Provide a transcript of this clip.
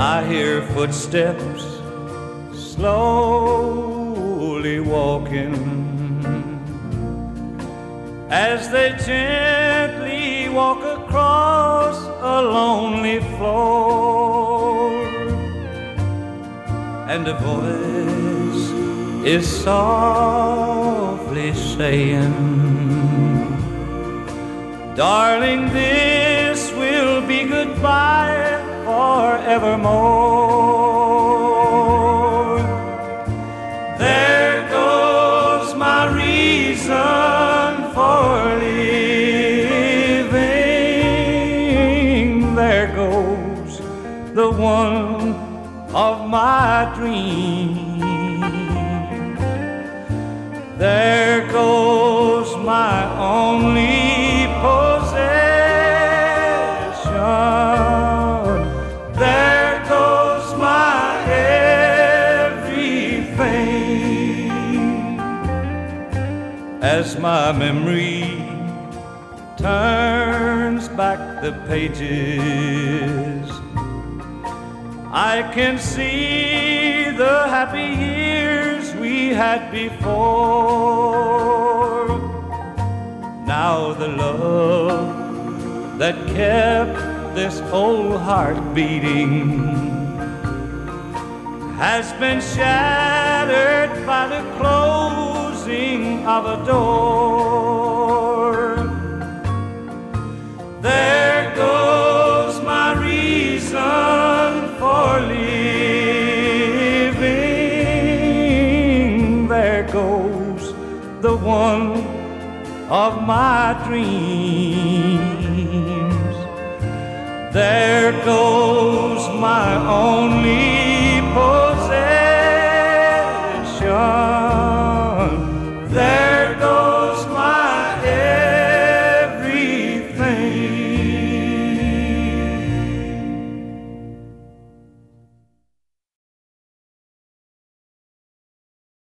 I hear footsteps slowly walking as they gently walk across a lonely floor, and a voice is softly saying, darling, this will be goodbye forevermore. There goes my reason for living. There goes the one of my dreams. There goes my only possession. There goes my everything. As my memory turns back the pages, I can see the happy years we had before. Now the love that kept this old heart beating has been shattered by the closing of a door. There goes my reason for living. There goes the one of my dreams. There goes my only